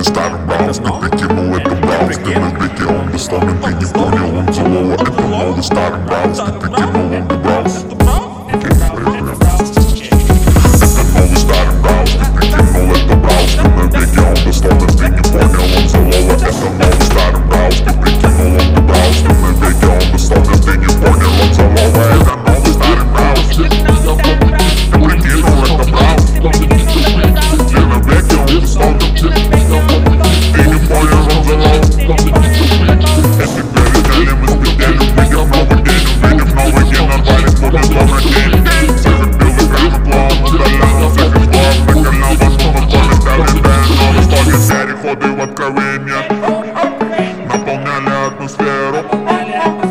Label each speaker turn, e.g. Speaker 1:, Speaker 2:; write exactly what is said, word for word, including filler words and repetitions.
Speaker 1: новый старым браус. Ты прикинул это браус, ты навеки он дословен. Ты не понял, он злого, это новый старым браус. Ты прикинул он the браус. Это новый старым браус, ты прикинул это браус. Ты навеки он дословен, ты не понял, он злого. Это новый старым браус, ты прикинул он the браус. Ты навеки он дословен, ты не понял, он злого. Это новый старым браус. Ты прикинул это браус. Ты навеки он дословен, ты не понял, он злого. Если переделим и спеделим, видим новый день, увидим новый день, нормальный будет добрый день. Всех отбил экрана план, удалял всех из глав, накалял вас снова поле, стали дэн, новый слоги, переходы в откровение наполняли атмосферу.